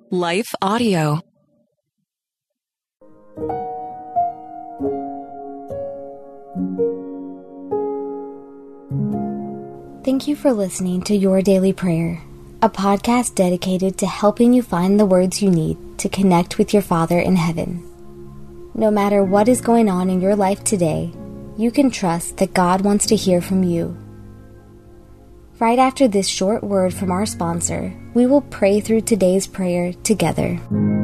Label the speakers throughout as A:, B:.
A: Life Audio.
B: Thank you for listening to Your Daily Prayer, a podcast dedicated to helping you find the words you need to connect with your Father in heaven. No matter what is going on in your life today, you can trust that God wants to hear from you. Right after this short word from our sponsor, we will pray through today's prayer together.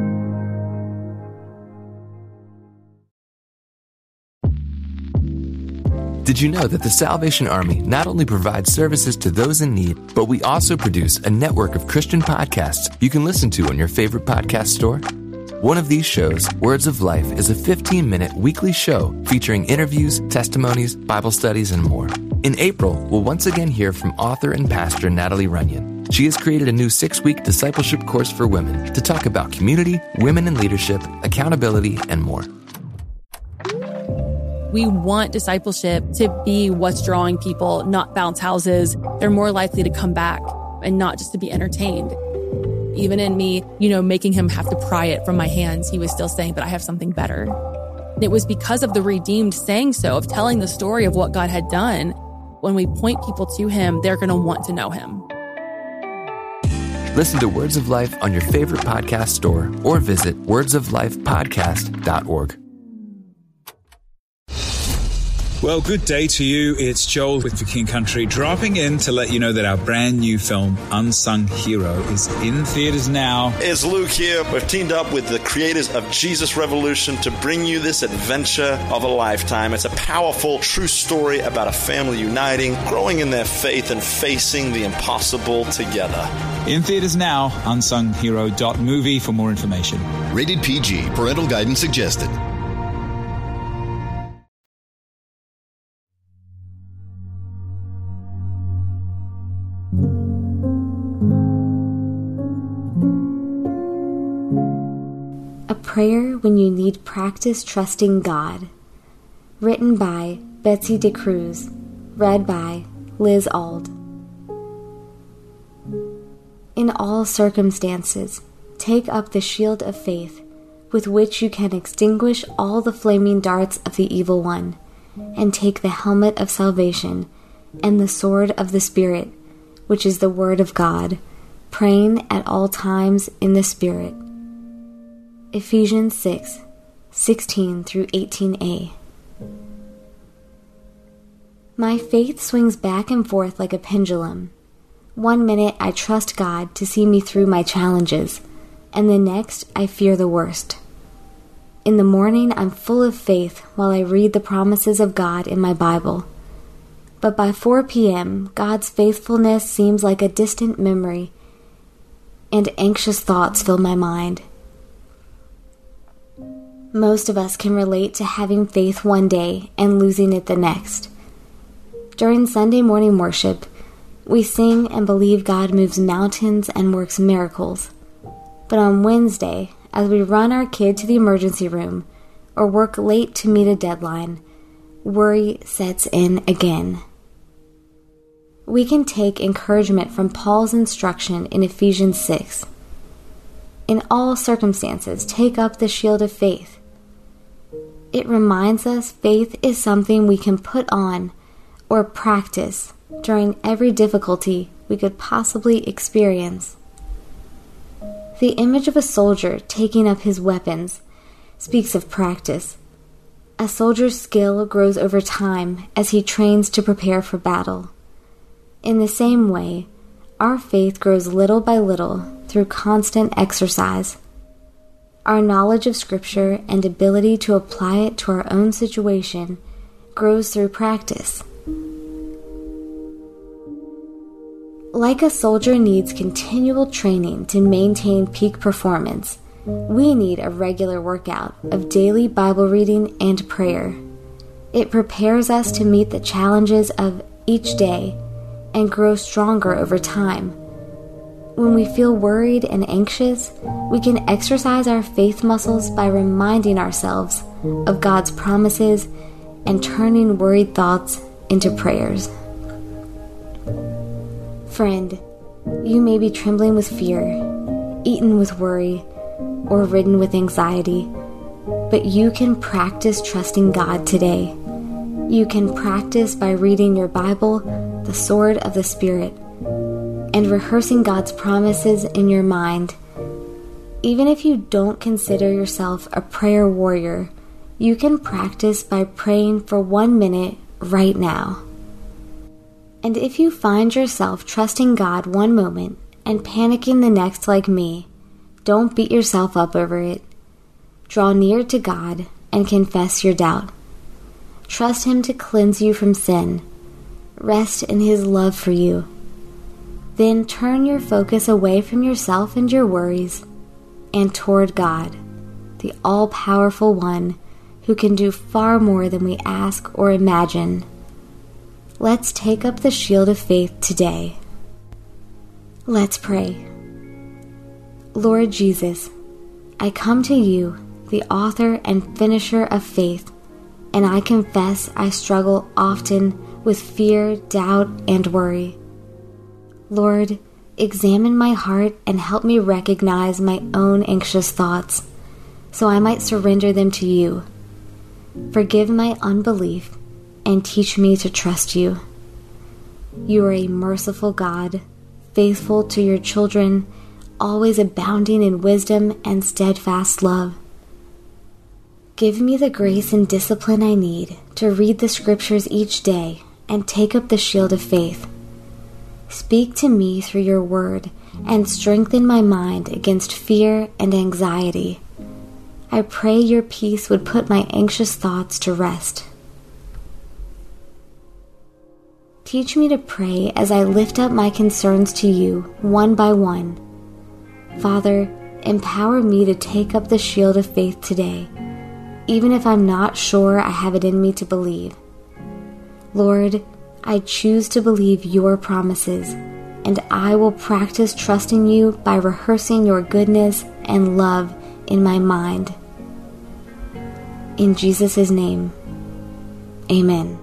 C: Did you know that the Salvation Army not only provides services to those in need, but we also produce a network of Christian podcasts you can listen to on your favorite podcast store? One of these shows, Words of Life, is a 15-minute weekly show featuring interviews, testimonies, Bible studies, and more. In April, we'll once again hear from author and pastor Natalie Runyon. She has created a new 6-week discipleship course for women to talk about community, women in leadership, accountability, and more.
D: We want discipleship to be what's drawing people, not bounce houses. They're more likely to come back and not just to be entertained. Even in me, making him have to pry it from my hands, he was still saying, but I have something better. It was because of the redeemed saying so, of telling the story of what God had done. When we point people to him, they're going to want to know him.
C: Listen to Words of Life on your favorite podcast store or visit wordsoflifepodcast.org.
E: Well, good day to you. It's Joel with The King Country, dropping in to let you know that our brand new film, Unsung Hero, is in theaters now.
F: It's Luke here. We've teamed up with the creators of Jesus Revolution to bring you this adventure of a lifetime. It's a powerful, true story about a family uniting, growing in their faith, and facing the impossible together.
E: In theaters now, unsunghero.movie for more information.
G: Rated PG. Parental guidance suggested.
B: A Prayer When You Need Practice Trusting God. Written by Betsy DeCruz. Read by Liz Auld. In all circumstances, take up the shield of faith, with which you can extinguish all the flaming darts of the evil one, and take the helmet of salvation and the sword of the Spirit, which is the word of God, praying at all times in the Spirit. Ephesians 6, 16 through 18a. My faith swings back and forth like a pendulum. 1 minute I trust God to see me through my challenges, and the next I fear the worst. In the morning I'm full of faith while I read the promises of God in my Bible. But by 4 p.m., God's faithfulness seems like a distant memory, and anxious thoughts fill my mind. Most of us can relate to having faith one day and losing it the next. During Sunday morning worship, we sing and believe God moves mountains and works miracles. But on Wednesday, as we run our kid to the emergency room or work late to meet a deadline, worry sets in again. We can take encouragement from Paul's instruction in Ephesians 6. In all circumstances, take up the shield of faith. It reminds us faith is something we can put on or practice during every difficulty we could possibly experience. The image of a soldier taking up his weapons speaks of practice. A soldier's skill grows over time as he trains to prepare for battle. In the same way, our faith grows little by little through constant exercise. Our knowledge of Scripture and ability to apply it to our own situation grows through practice. Like a soldier needs continual training to maintain peak performance, we need a regular workout of daily Bible reading and prayer. It prepares us to meet the challenges of each day and grow stronger over time. When we feel worried and anxious, we can exercise our faith muscles by reminding ourselves of God's promises and turning worried thoughts into prayers. Friend, you may be trembling with fear. eaten with worry, or ridden with anxiety. But you can practice trusting God today. You can practice by reading your Bible, the sword of the Spirit, and rehearsing God's promises in your mind. Even if you don't consider yourself a prayer warrior, you can practice by praying for 1 minute right now. And if you find yourself trusting God one moment and panicking the next like me, don't beat yourself up over it. Draw near to God and confess your doubt. Trust Him to cleanse you from sin. Rest in His love for you. Then turn your focus away from yourself and your worries and toward God, the all-powerful One who can do far more than we ask or imagine. Let's take up the shield of faith today. Let's pray. Lord Jesus, I come to you, the author and finisher of faith, and I confess I struggle often with fear, doubt, and worry. Lord, examine my heart and help me recognize my own anxious thoughts, so I might surrender them to you. Forgive my unbelief and teach me to trust you. You are a merciful God, faithful to your children, always abounding in wisdom and steadfast love. Give me the grace and discipline I need to read the scriptures each day and take up the shield of faith. Speak to me through your word and strengthen my mind against fear and anxiety. I pray your peace would put my anxious thoughts to rest. Teach me to pray as I lift up my concerns to you one by one. Father, empower me to take up the shield of faith today, even if I'm not sure I have it in me to believe. Lord, I choose to believe your promises, and I will practice trusting you by rehearsing your goodness and love in my mind. In Jesus' name, amen.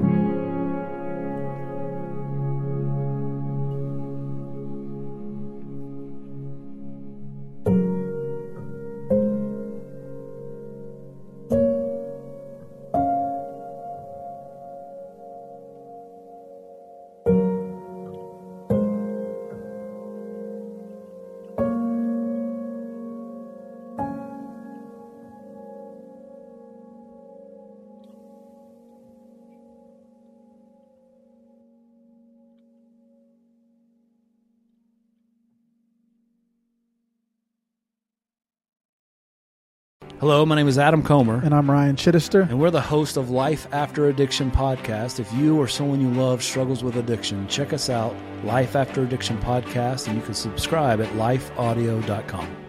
A: Hello, my name is Adam Comer.
H: And I'm Ryan Chittister.
A: And we're the host of Life After Addiction podcast. If you or someone you love struggles with addiction, check us out, Life After Addiction podcast, and you can subscribe at lifeaudio.com.